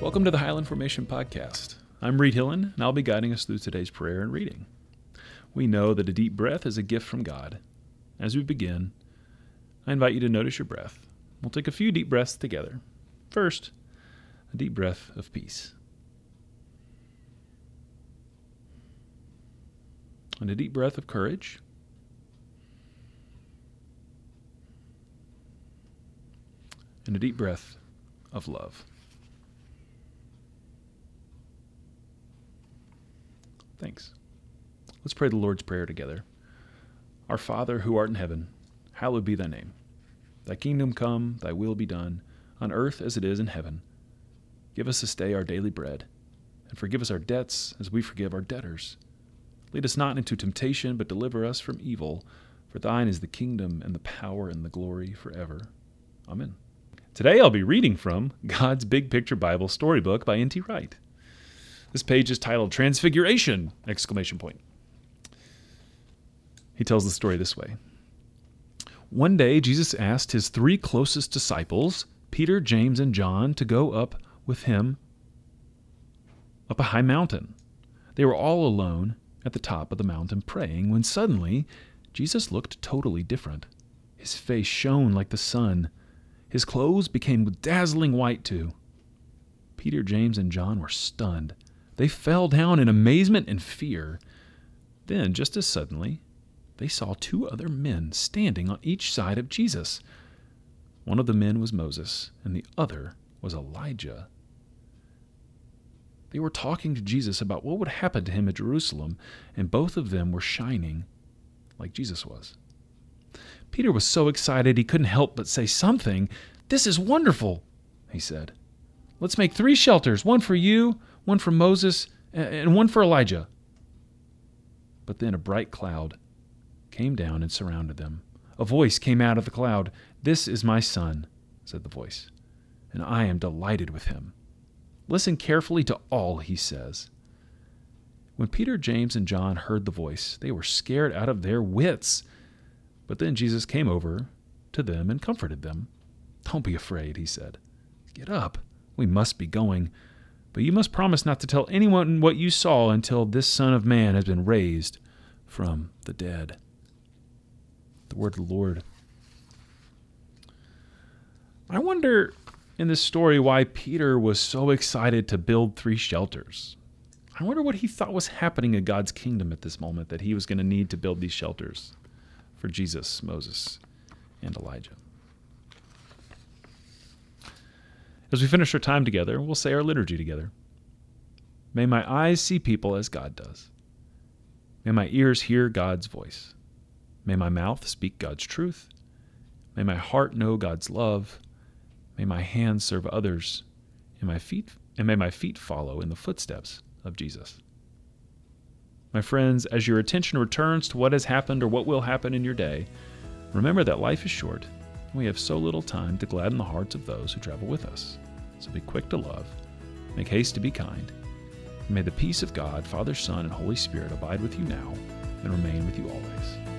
Welcome to the Highland Formation Podcast. I'm Reed Hillen, and I'll be guiding us through today's prayer and reading. We know that a deep breath is a gift from God. As we begin, I invite you to notice your breath. We'll take a few deep breaths together. First, a deep breath of peace. And a deep breath of courage. And a deep breath of love. Thanks. Let's pray the Lord's Prayer together. Our Father, who art in heaven, hallowed be thy name. Thy kingdom come, thy will be done, on earth as it is in heaven. Give us this day our daily bread, and forgive us our debts as we forgive our debtors. Lead us not into temptation, but deliver us from evil. For thine is the kingdom and the power and the glory forever. Amen. Today I'll be reading from God's Big Picture Bible Storybook by N.T. Wright. This page is titled Transfiguration! He tells the story this way. One day Jesus asked his three closest disciples, Peter, James, and John, to go up with him up a high mountain. They were all alone at the top of the mountain praying when suddenly Jesus looked totally different. His face shone like the sun. His clothes became dazzling white too. Peter, James, and John were stunned. They fell down in amazement and fear. Then, just as suddenly, they saw two other men standing on each side of Jesus. One of the men was Moses, and the other was Elijah. They were talking to Jesus about what would happen to him at Jerusalem, and both of them were shining like Jesus was. Peter was so excited he couldn't help but say something. "This is wonderful," he said. "Let's make 3 shelters, one for you, one for Moses, and one for Elijah." But then a bright cloud came down and surrounded them. A voice came out of the cloud. "This is my son," said the voice, "and I am delighted with him. Listen carefully to all he says." When Peter, James, and John heard the voice, they were scared out of their wits. But then Jesus came over to them and comforted them. "Don't be afraid," he said. "Get up. We must be going. But you must promise not to tell anyone what you saw until this Son of Man has been raised from the dead." The word of the Lord. I wonder in this story why Peter was so excited to build 3 shelters. I wonder what he thought was happening in God's kingdom at this moment that he was going to need to build these shelters for Jesus, Moses, and Elijah. As we finish our time together, we'll say our liturgy together. May my eyes see people as God does. May my ears hear God's voice. May my mouth speak God's truth. May my heart know God's love. May my hands serve others, and may my feet follow in the footsteps of Jesus. My friends, as your attention returns to what has happened or what will happen in your day, remember that life is short, and we have so little time to gladden the hearts of those who travel with us. So be quick to love, make haste to be kind, and may the peace of God, Father, Son, and Holy Spirit abide with you now and remain with you always.